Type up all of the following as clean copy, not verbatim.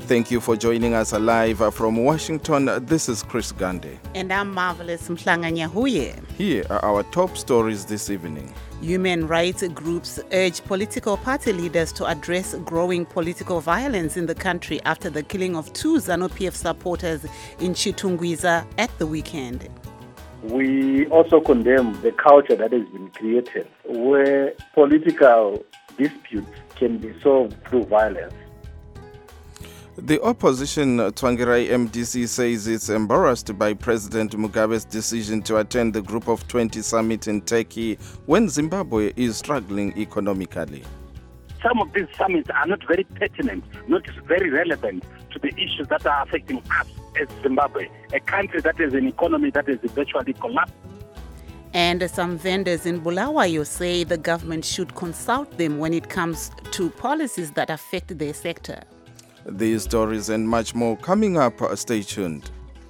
Thank you for joining us live from Washington. This is Chris Gandhi. And I'm Marvelous Mhlanga-Nyahuye. Here are our top stories this evening. Human rights groups urge political party leaders to address growing political violence in the country after the killing of 2 ZANU-PF supporters in Chitungwiza at the weekend. We also condemn the culture that has been created where political disputes can be solved through violence. The opposition Tsvangirai MDC says it's embarrassed by President Mugabe's decision to attend the Group of 20 summit in Turkey when Zimbabwe is struggling economically. Some of these summits are not very pertinent, not very relevant to the issues that are affecting us as Zimbabwe, a country that has an economy that is virtually collapsed. And some vendors in Bulawayo say the government should consult them when it comes to policies that affect their sector. These stories and much more coming up. Stay tuned.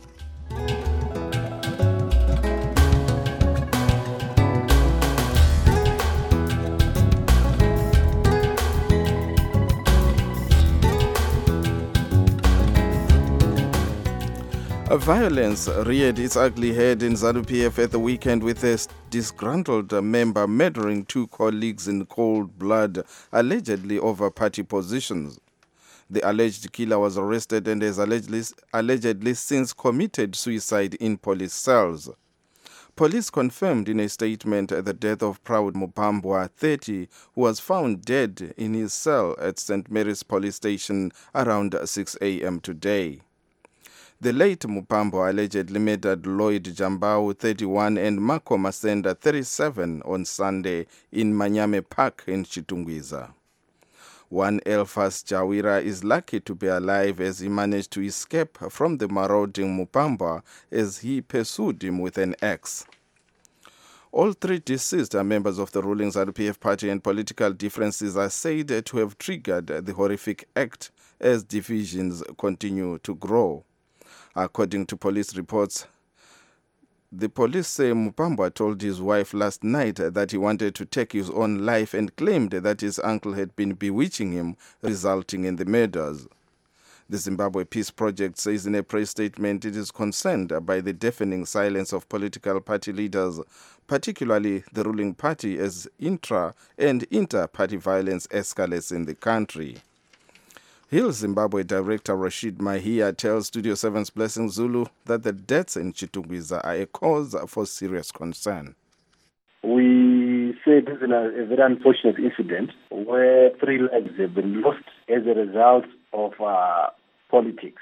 Violence reared its ugly head in ZANU-PF at the weekend with a disgruntled member murdering 2 colleagues in cold blood, allegedly over party positions. The alleged killer was arrested and has allegedly since committed suicide in police cells. Police confirmed in a statement the death of Proud Mupambwa, 30, who was found dead in his cell at St. Mary's Police Station around 6 a.m. today. The late Mupambwa allegedly murdered Lloyd Jambau, 31, and Marco Masenda, 37, on Sunday in Manyame Park in Chitungwiza. One Elfas Jawira is lucky to be alive as he managed to escape from the marauding Mupambwa as he pursued him with an axe. All 3 deceased are members of the ruling ZANU-PF party, and political differences are said to have triggered the horrific act as divisions continue to grow. According to police reports, the police say Mupambwa told his wife last night that he wanted to take his own life and claimed that his uncle had been bewitching him, resulting in the murders. The Zimbabwe Peace Project says in a press statement it is concerned by the deafening silence of political party leaders, particularly the ruling party, as intra- and inter-party violence escalates in the country. Hill Zimbabwe Director Rashid Mahia tells Studio 7's Blessing Zulu that the deaths in Chitungwiza are a cause for serious concern. We say this is a very unfortunate incident where 3 lives have been lost as a result of politics.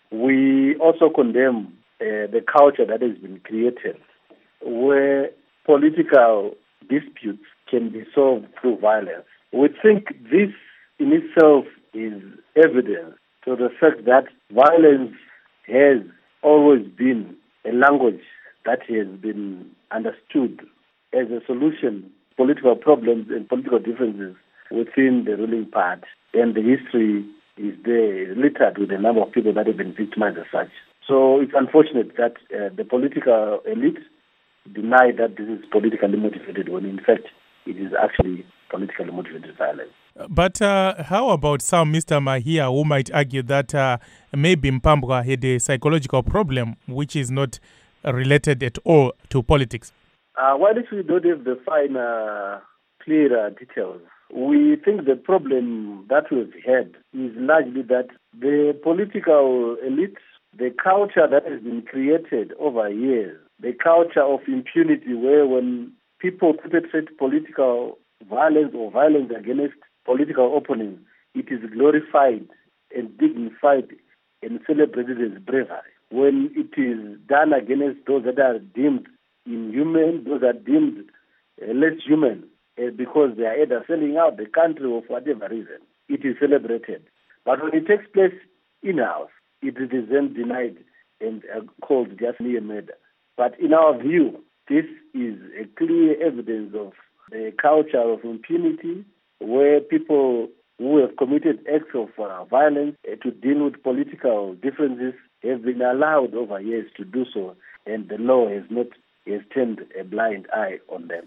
We also condemn the culture that has been created where political disputes can be solved through violence. We think this in itself is evidence to the fact that violence has always been a language that has been understood as a solution to political problems and political differences within the ruling party. And the history is there, littered with a number of people that have been victimized as such. So it's unfortunate that the political elite deny that this is politically motivated when in fact it is actually politically motivated violence. But how about some, Mr. Mahia, who might argue that maybe Mpambwa had a psychological problem which is not related at all to politics? While we don't have the fine, clear details, we think the problem that we've had is largely that the political elite, the culture that has been created over years, the culture of impunity where when people perpetrate political violence or violence against political opponents, it is glorified and dignified and celebrated as bravery. When it is done against those that are deemed inhuman, those are deemed less human because they are either selling out the country or for whatever reason, it is celebrated. But when it takes place in-house, it is then denied and called just mere murder. But in our view, this is a clear evidence of a culture of impunity where people who have committed acts of violence to deal with political differences have been allowed over years to do so, and the law has turned a blind eye on them.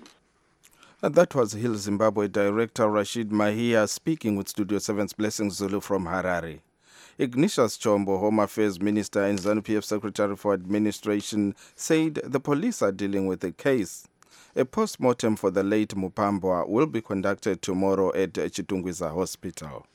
That was Hill Zimbabwe Director Rashid Mahia speaking with Studio 7's Blessing Zulu from Harare. Ignatius Chombo, Home Affairs Minister and ZANU-PF Secretary for Administration, said the police are dealing with the case. A post-mortem for the late Mupambwa will be conducted tomorrow at Chitungwiza Hospital.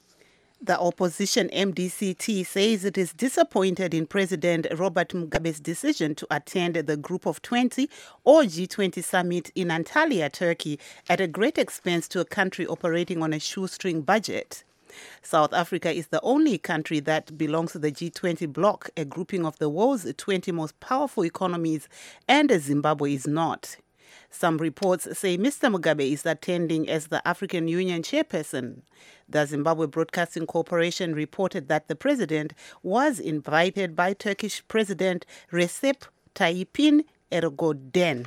The opposition MDCT says it is disappointed in President Robert Mugabe's decision to attend the Group of 20 or G20 summit in Antalya, Turkey, at a great expense to a country operating on a shoestring budget. South Africa is the only country that belongs to the G20 bloc, a grouping of the world's 20 most powerful economies, and Zimbabwe is not. Some reports say Mr. Mugabe is attending as the African Union chairperson. The Zimbabwe Broadcasting Corporation reported that the president was invited by Turkish President Recep Tayyip Erdogan.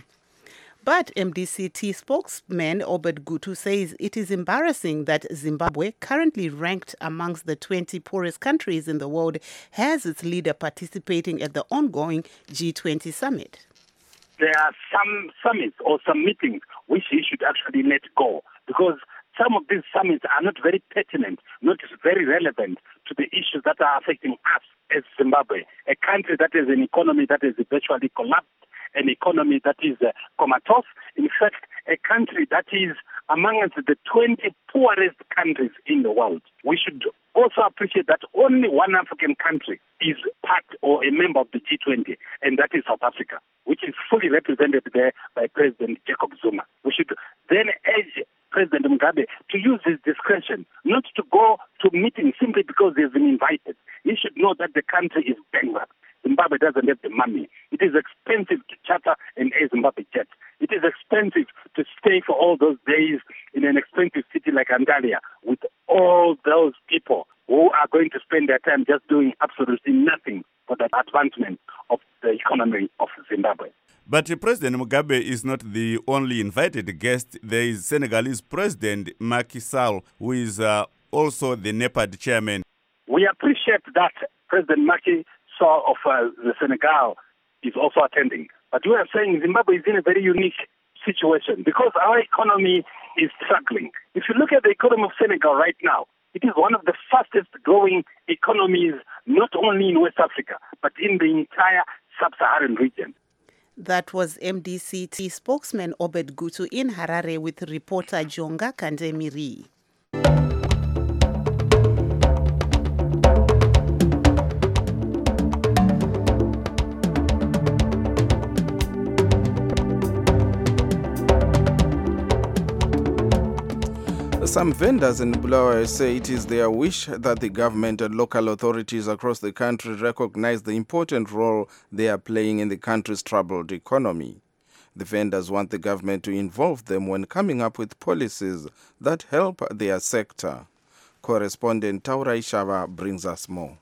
But MDCT spokesman Obed Gutu says it is embarrassing that Zimbabwe, currently ranked amongst the 20 poorest countries in the world, has its leader participating at the ongoing G20 summit. There are some summits or some meetings which he should actually let go, because some of these summits are not very pertinent, not very relevant to the issues that are affecting us as Zimbabwe, a country that has an economy that is virtually collapsed, an economy that is comatose. In fact, a country that is amongst the 20 poorest countries in the world. We should also appreciate that only one African country is part or a member of the G20, and that is South Africa, which is fully represented there by President Jacob Zuma. We should then urge President Mugabe to use his discretion, not to go to meetings simply because he has been invited. He should know that the country is bankrupt. Zimbabwe doesn't have the money. It is expensive to charter an Air Zimbabwe jet. It is expensive to stay for all those days in an expensive city like Antalya with all those people who are going to spend their time just doing absolutely nothing for the advancement of the economy of Zimbabwe. But President Mugabe is not the only invited guest. There is Senegalese President Macky Sall, who is also the NEPAD chairman. We appreciate that President Macky Sall of the Senegal is also attending. But we are saying Zimbabwe is in a very unique situation because our economy is struggling. If you look at the economy of Senegal right now, it is one of the fastest growing economies, not only in West Africa, but in the entire sub-Saharan region. That was MDCT spokesman Obed Gutu in Harare with reporter Jonga Kandemiri. Some vendors in Bulawayo say it is their wish that the government and local authorities across the country recognize the important role they are playing in the country's troubled economy. The vendors want the government to involve them when coming up with policies that help their sector. Correspondent Taura Ishava brings us more.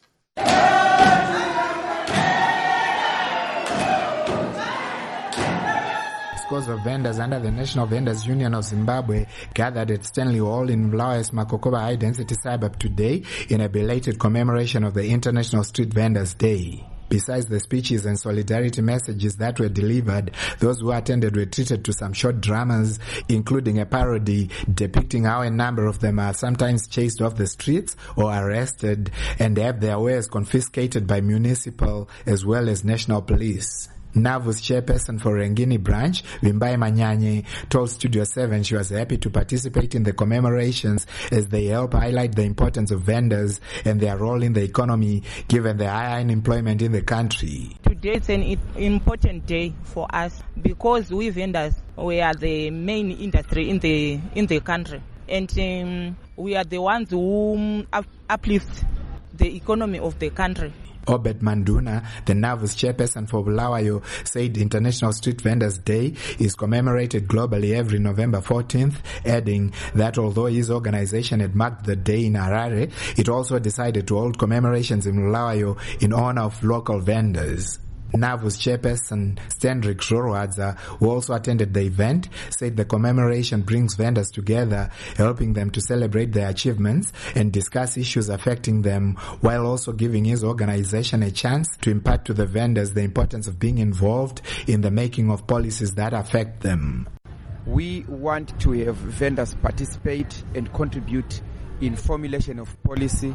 Scores of vendors under the National Vendors Union of Zimbabwe gathered at Stanley Hall in Bulawayo's Makokoba High Density Suburb today in a belated commemoration of the International Street Vendors Day. Besides the speeches and solidarity messages that were delivered, those who attended were treated to some short dramas, including a parody depicting how a number of them are sometimes chased off the streets or arrested and have their wares confiscated by municipal as well as national police. NAVU's chairperson for Rengini branch, Wimbai Manyanye, told Studio 7 she was happy to participate in the commemorations as they help highlight the importance of vendors and their role in the economy given the high unemployment in the country. Today is an important day for us because we vendors, we are the main industry in the country, and we are the ones who uplift the economy of the country. Obed Manduna, the NAVU's chairperson for Bulawayo, said International Street Vendors Day is commemorated globally every November 14th, adding that although his organization had marked the day in Harare, it also decided to hold commemorations in Bulawayo in honor of local vendors. NAVU's chairperson, Stendrick Zhorwadza, who also attended the event, said the commemoration brings vendors together, helping them to celebrate their achievements and discuss issues affecting them, while also giving his organization a chance to impart to the vendors the importance of being involved in the making of policies that affect them. We want to have vendors participate and contribute in formulation of policy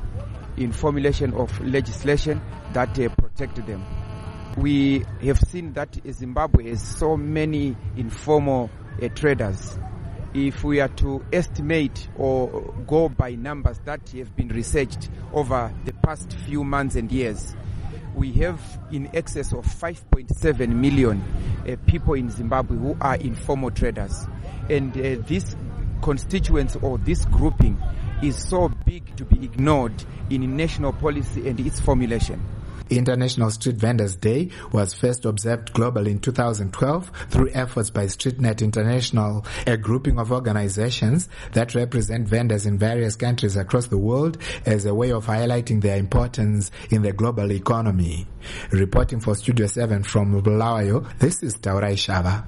in formulation of legislation that protect them. We have seen that Zimbabwe has so many informal traders. If we are to estimate or go by numbers that have been researched over the past few months and years, we have in excess of 5.7 million people in Zimbabwe who are informal traders. And this constituency or this grouping is so big to be ignored in national policy and its formulation. International Street Vendors Day was first observed globally in 2012 through efforts by StreetNet International, a grouping of organizations that represent vendors in various countries across the world as a way of highlighting their importance in the global economy. Reporting for Studio 7 from Bulawayo, this is Taurai Shava.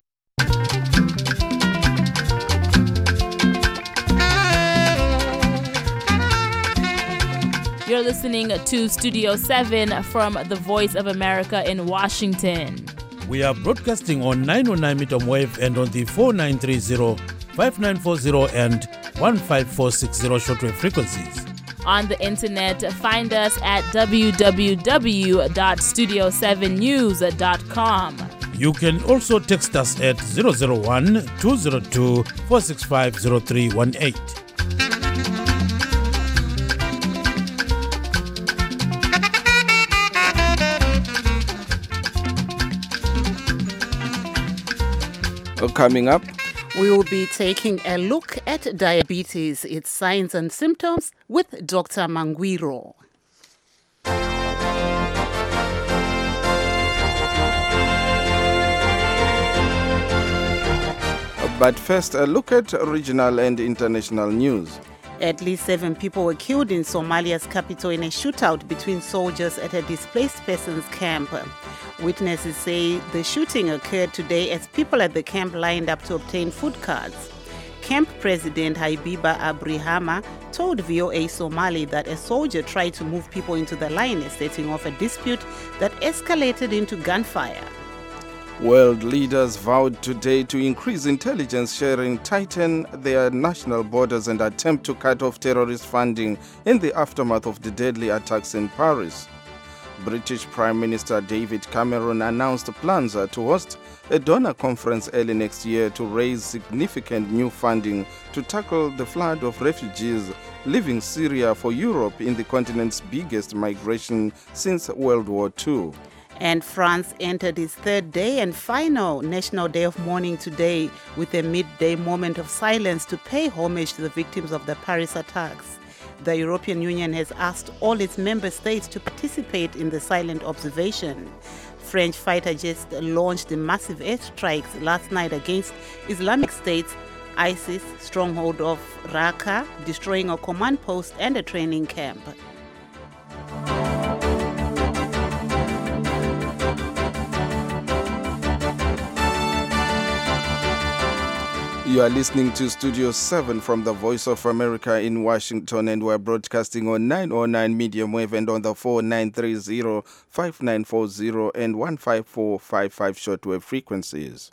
You're listening to Studio 7 from the Voice of America in Washington. We are broadcasting on 909 medium wave and on the 4930, 5940 and 15460 shortwave frequencies. On the internet, find us at www.studio7news.com. You can also text us at 001-202-465-0318. Coming up, we will be taking a look at diabetes, its signs and symptoms with Dr. Mangwiro. But first, a look at regional and international news. At least 7 people were killed in Somalia's capital in a shootout between soldiers at a displaced persons camp. Witnesses say the shooting occurred today as people at the camp lined up to obtain food cards. Camp President Haibiba Abrihama told VOA Somali that a soldier tried to move people into the line, setting off a dispute that escalated into gunfire. World leaders vowed today to increase intelligence sharing, tighten their national borders, and attempt to cut off terrorist funding in the aftermath of the deadly attacks in Paris. British Prime Minister David Cameron announced plans to host a donor conference early next year to raise significant new funding to tackle the flood of refugees leaving Syria for Europe in the continent's biggest migration since World War II. And France entered its third day and final National Day of Mourning today with a midday moment of silence to pay homage to the victims of the Paris attacks. The European Union has asked all its member states to participate in the silent observation. French fighter jets launched massive airstrikes last night against Islamic State's ISIS stronghold of Raqqa, destroying a command post and a training camp. You are listening to Studio 7 from the Voice of America in Washington, and we're broadcasting on 909 medium wave and on the 4930, 5940 and 15455 shortwave frequencies.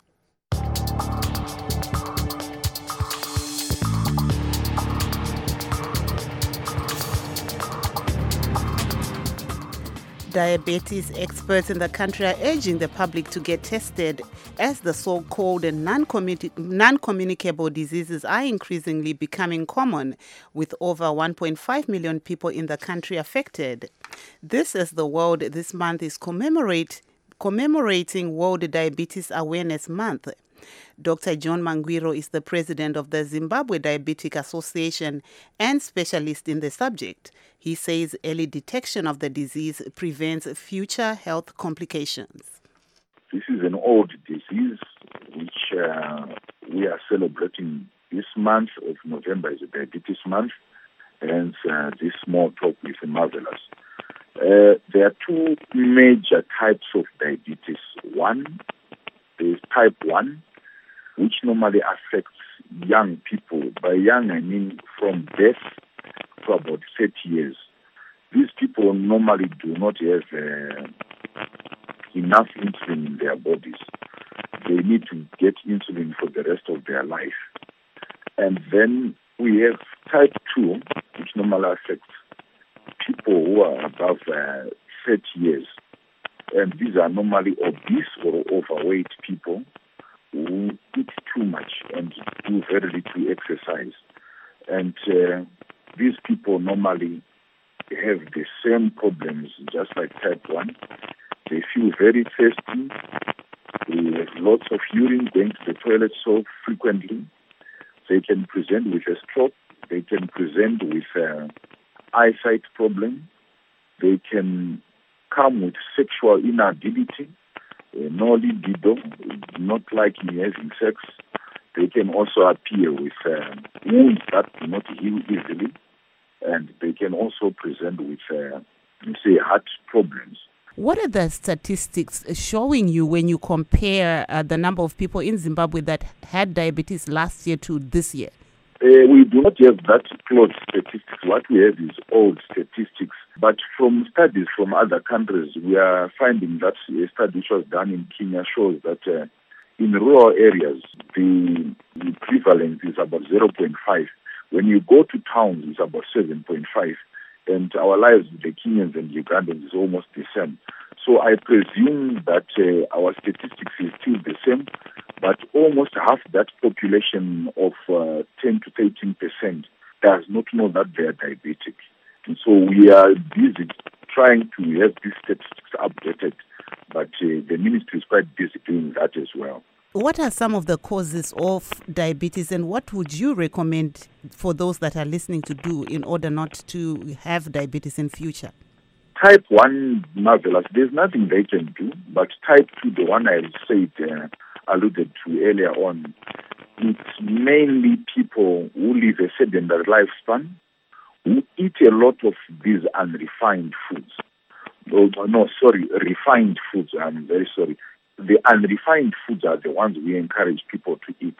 Diabetes experts in the country are urging the public to get tested as the so-called non-communicable diseases are increasingly becoming common, with over 1.5 million people in the country affected. This as the world this month is commemorating World Diabetes Awareness Month. Dr. John Mangwiro is the president of the Zimbabwe Diabetic Association and specialist in the subject. He says early detection of the disease prevents future health complications. This is an old disease which we are celebrating this month of November is a diabetes month, hence this small talk is marvelous. There are 2 major types of diabetes. One is type 1, which normally affects young people. By young, I mean from birth to about 30 years. These people normally do not have enough insulin in their bodies. They need to get insulin for the rest of their life. And then we have type 2, which normally affects people who are above 30 years. And these are normally obese or overweight people who eat too much and do very little exercise. And these people normally have the same problems, just like type 1. They feel very thirsty. They have lots of urine, going to the toilet so frequently. They can present with a stroke. They can present with eyesight problem. They can come with sexual inability, no libido, not liking having sex. They can also appear with wounds that do not heal easily, and they can also present with, heart problems. What are the statistics showing you when you compare the number of people in Zimbabwe that had diabetes last year to this year? We do not have that close statistics. What we have is old statistics. But from studies from other countries, we are finding that a study which was done in Kenya shows that in rural areas, the prevalence is about 0.5. When you go to towns, it's about 7.5. And our lives with the Kenyans and Ugandans is almost the same. So I presume that our statistics is still the same, but almost half that population of 10 to 13% does not know that they are diabetic. And so we are busy trying to have these statistics updated, but the ministry is quite busy doing that as well. What are some of the causes of diabetes, and what would you recommend for those that are listening to do in order not to have diabetes in future? Type 1, marvelous. There's nothing they can do, but type 2, the one I said, alluded to earlier on, it's mainly people who live a sedentary lifespan, who eat a lot of these unrefined foods. Refined foods, I'm very sorry. The unrefined foods are the ones we encourage people to eat.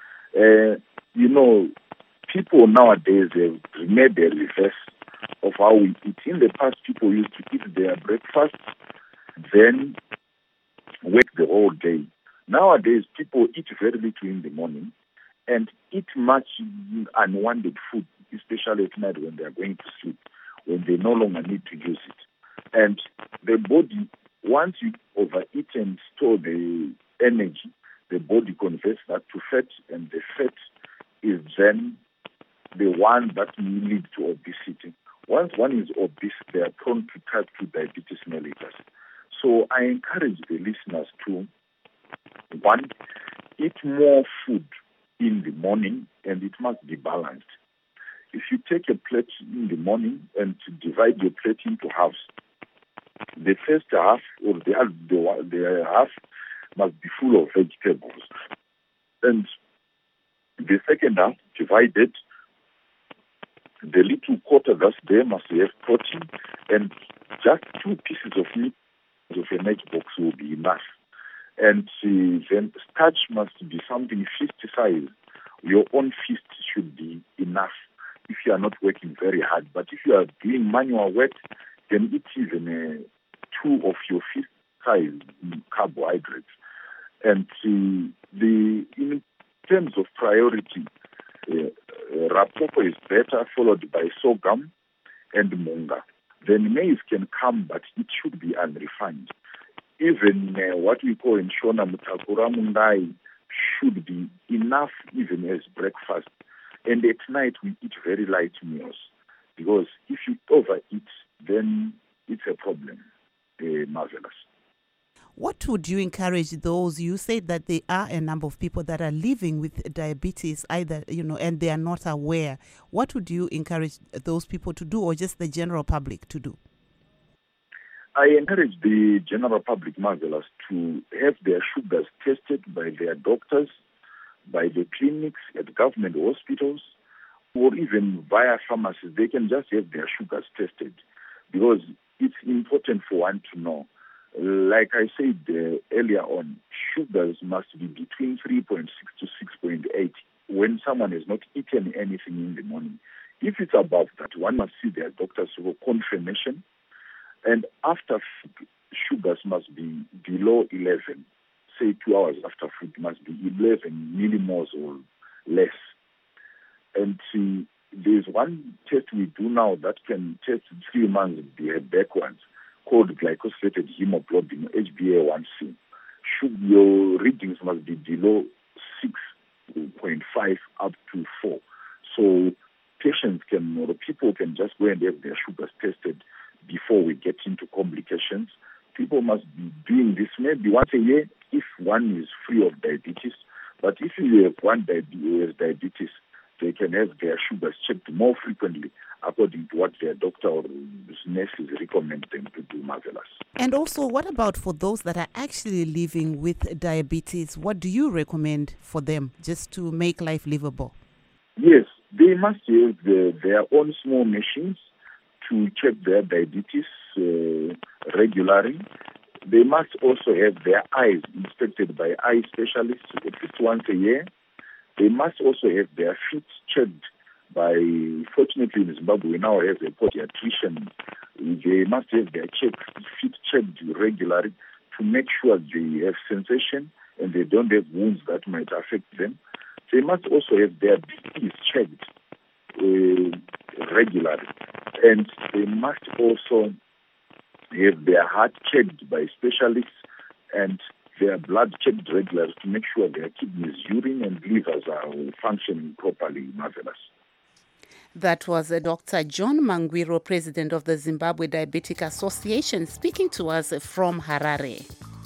People nowadays have made a reverse of how we eat. In the past, people used to eat their breakfast, then work the whole day. Nowadays, people eat very little in the morning and eat much unwanted food, especially at night when they are going to sleep, when they no longer need to use it. And the body, once you overeat and store the energy, the body converts that to fat, and the fat is then the one that leads to obesity. Once one is obese, they are prone to type 2 diabetes mellitus. So I encourage the listeners to, one, eat more food in the morning, and it must be balanced. If you take a plate in the morning and divide your plate into halves, the first half or the half must be full of vegetables, and the second half divided. The little quarter that's there must have protein, and just 2 pieces of meat of a matchbox will be enough. And then starch must be something fist size. Your own fist should be enough if you are not working very hard. But if you are doing manual work, then eat even 2 of your fist size carbohydrates. And in terms of priority, Rapopo is better, followed by sorghum and munga. Then maize can come, but it should be unrefined. Even what we call in Shona Mutakura Mungai should be enough even as breakfast. And at night we eat very light meals, because if you overeat, then it's a problem. Marvelous. What would you encourage those? You said that there are a number of people that are living with diabetes, and they are not aware. What would you encourage those people to do, or just the general public to do? I encourage the general public, marvelous, to have their sugars tested by their doctors, by the clinics at government hospitals, or even via pharmacies. They can just have their sugars tested, because it's important for one to know. Like I said earlier on, sugars must be between 3.6 to 6.8 when someone has not eaten anything in the morning. If it's above that, one must see their doctors for confirmation. And after food, sugars must be below 11. Say 2 hours after food must be 11 millimoles or less. And there's one test we do now that can test 3 months backwards, called glycosylated hemoglobin, HbA1c. Your readings must be below 6.5 up to 4. So patients can, or people can just go and have their sugars tested before we get into complications. People must be doing this maybe once a year if one is free of diabetes. But if you have one who has diabetes, they can have their sugars checked more frequently according to what their doctor or nurses recommend them to do. Marvelous. And also, what about for those that are actually living with diabetes? What do you recommend for them just to make life livable? Yes, they must have their own small machines to check their diabetes regularly. They must also have their eyes inspected by eye specialists at least once a year. They must also have their feet checked by, fortunately in Zimbabwe, we now have a podiatrician. They must have their feet checked regularly to make sure they have sensation and they don't have wounds that might affect them. They must also have their BPs checked regularly. And they must also have their heart checked by specialists and their blood checked regularly to make sure their kidneys, urine and livers are functioning properly. Marvelous. That was Dr. John Mangwiro, president of the Zimbabwe Diabetic Association, speaking to us from Harare.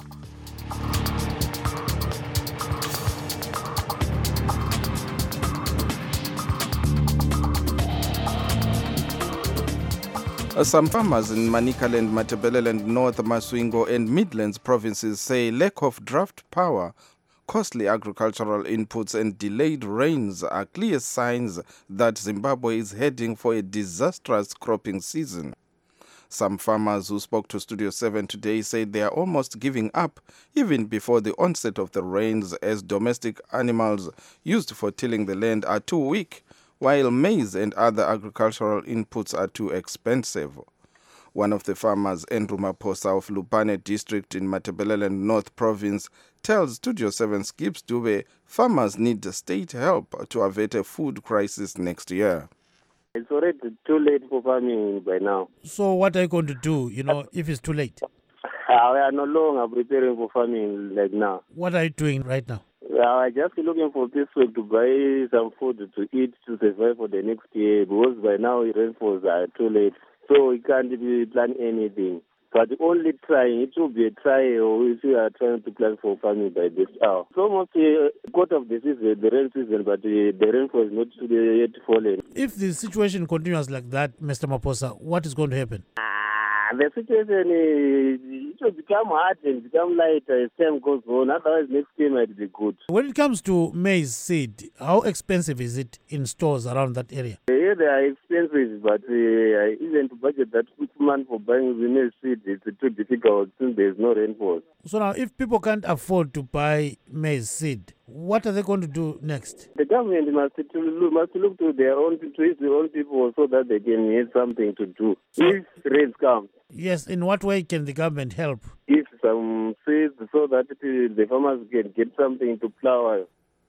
Some farmers in Manicaland, Matabeleland, North Masvingo and Midlands provinces say lack of draft power, costly agricultural inputs and delayed rains are clear signs that Zimbabwe is heading for a disastrous cropping season. Some farmers who spoke to Studio 7 today said they are almost giving up even before the onset of the rains, as domestic animals used for tilling the land are too weak, while maize and other agricultural inputs are too expensive. One of the farmers, Andrew Maposa of Lupane district in Matabeleland North Province, tells Studio 7's Gibbs Dube farmers need state help to avert a food crisis next year. It's already too late for farming by now. So what are you going to do, if it's too late? We are no longer preparing for farming like now. What are you doing right now? We are just looking for this week to buy some food to eat to survive for the next year, because by now rainfalls are too late. So we can't plan anything. But only trying, it will be a trial if we are trying to plan for farming by this hour. It's almost a quarter of the season, the rain season, but the rainfall is not yet falling. If the situation continues like that, Mr. Maposa, what is going to happen? The situation it will become hard and become lighter as time goes on. Otherwise, next year might be good. When it comes to maize seed, how expensive is it in stores around that area? Yeah, they are expensive, but even to budget that 6 months for buying the maize seed, it's too difficult since there is no rainfall. So now, if people can't afford to buy maize seed, what are they going to do next? The government must look to their own people so that they can have something to do if rains come. Yes, in what way can the government help? Give some seeds so that the farmers can get something to plow.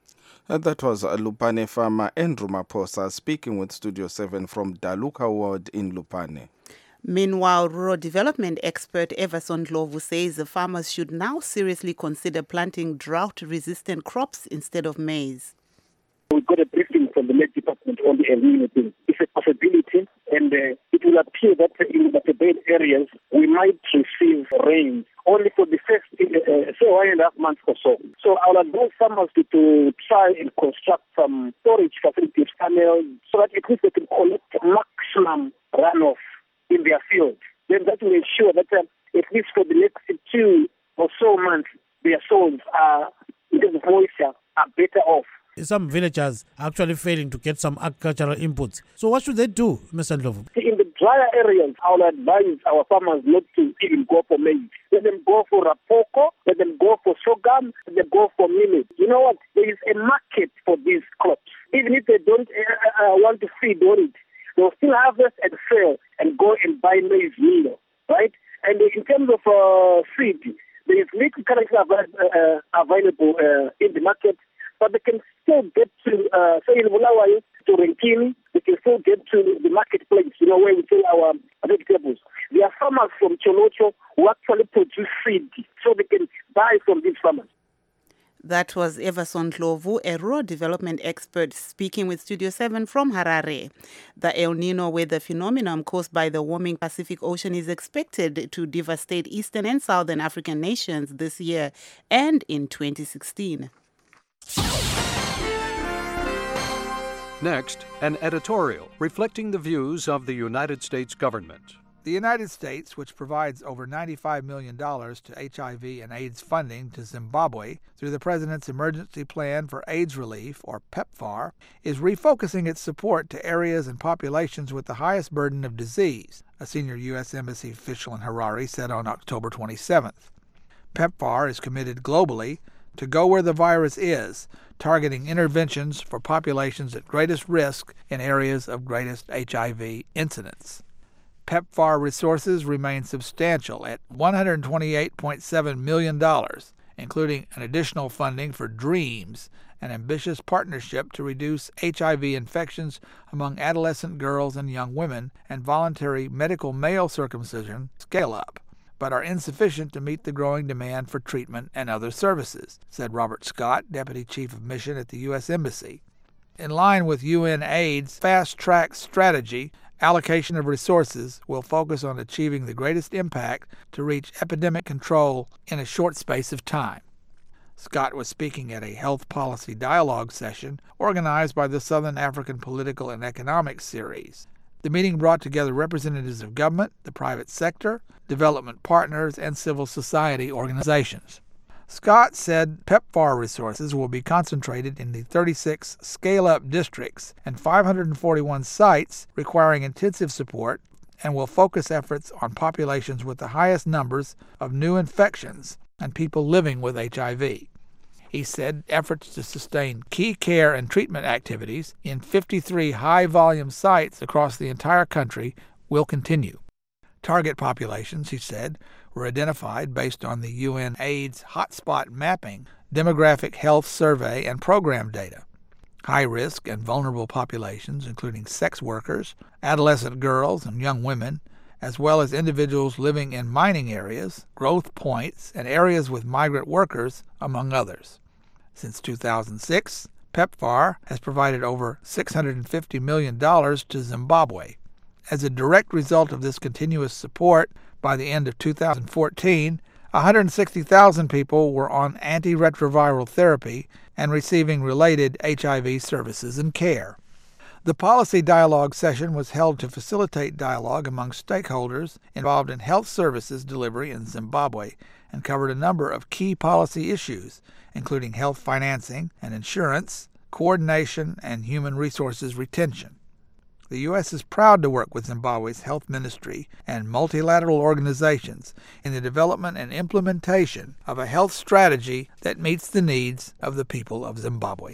That was Lupane farmer Andrew Maposa speaking with Studio 7 from Daluka Ward in Lupane. Meanwhile, rural development expert Everson Ndlovu says the farmers should now seriously consider planting drought-resistant crops instead of maize. We got a briefing from the Met Department on the El Nino thing. It's a possibility, and it will appear that in the bed areas we might receive rain only for the first 1.5 months or so. So I will advise farmers to try and construct some storage facilities, canals, so that at least they can collect maximum runoff in their field. Then that will ensure that at least for the next 2 or so months, their soils are, in terms of moisture, are better off. Some villagers are actually failing to get some agricultural inputs. So what should they do, Mr. Ndlovu? In the drier areas, I will advise our farmers not to even go for maize. Let them go for rapoko, let them go for sorghum, let them go for millet. You know what? There is a market for these crops. Even if they don't want to feed on it, they'll still harvest and sell and go and buy maize meal, right? And in terms of feed, there is little currently available in the market, but they can still get to, say in Bulawayo, to Renkini, we can still get to the marketplace, where we sell our vegetables. There are farmers from Cholocho who actually produce seed so they can buy from these farmers. That was Everson Ndlovu, a rural development expert, speaking with Studio 7 from Harare. The El Nino weather phenomenon caused by the warming Pacific Ocean is expected to devastate eastern and southern African nations this year and in 2016. Next, an editorial reflecting the views of the United States government. The United States, which provides over $95 million to HIV and AIDS funding to Zimbabwe through the President's Emergency Plan for AIDS Relief, or PEPFAR, is refocusing its support to areas and populations with the highest burden of disease, a senior U.S. Embassy official in Harare said on October 27th. PEPFAR is committed globally to go where the virus is, targeting interventions for populations at greatest risk in areas of greatest HIV incidence. PEPFAR resources remain substantial at $128.7 million, including an additional funding for DREAMS, an ambitious partnership to reduce HIV infections among adolescent girls and young women, and voluntary medical male circumcision scale up, but are insufficient to meet the growing demand for treatment and other services, said Robert Scott, Deputy Chief of Mission at the U.S. Embassy. In line with UN AIDS fast-track strategy, allocation of resources will focus on achieving the greatest impact to reach epidemic control in a short space of time. Scott was speaking at a health policy dialogue session organized by the Southern African Political and Economic Series. The meeting brought together representatives of government, the private sector, development partners, and civil society organizations. Scott said PEPFAR resources will be concentrated in the 36 scale-up districts and 541 sites requiring intensive support, and will focus efforts on populations with the highest numbers of new infections and people living with HIV. He said efforts to sustain key care and treatment activities in 53 high-volume sites across the entire country will continue. Target populations, he said, were identified based on the UN AIDS hotspot mapping, demographic health survey, and program data. High-risk and vulnerable populations, including sex workers, adolescent girls, and young women, as well as individuals living in mining areas, growth points, and areas with migrant workers, among others. Since 2006, PEPFAR has provided over $650 million to Zimbabwe. As a direct result of this continuous support, by the end of 2014, 160,000 people were on antiretroviral therapy and receiving related HIV services and care. The policy dialogue session was held to facilitate dialogue among stakeholders involved in health services delivery in Zimbabwe and covered a number of key policy issues, including health financing and insurance, coordination, and human resources retention. The U.S. is proud to work with Zimbabwe's health ministry and multilateral organizations in the development and implementation of a health strategy that meets the needs of the people of Zimbabwe.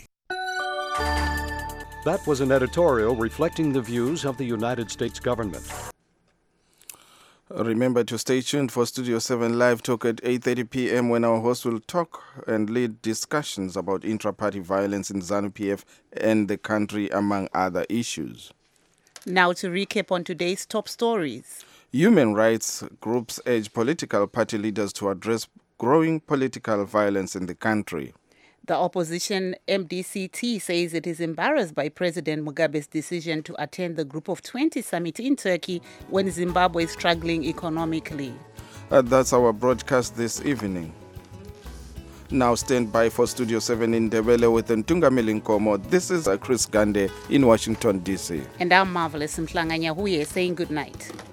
That was an editorial reflecting the views of the United States government. Remember to stay tuned for Studio 7 Live Talk at 8:30 p.m. when our host will talk and lead discussions about intra-party violence in ZANU-PF and the country, among other issues. Now to recap on today's top stories. Human rights groups urge political party leaders to address growing political violence in the country. The opposition MDCT says it is embarrassed by President Mugabe's decision to attend the Group of 20 summit in Turkey when Zimbabwe is struggling economically. That's our broadcast this evening. Now stand by for Studio 7 in Ndebele with Ntungamili Nkomo. This is Chris Gande in Washington, D.C. And I'm Marvelous Mhlanga Nyahuye saying good night.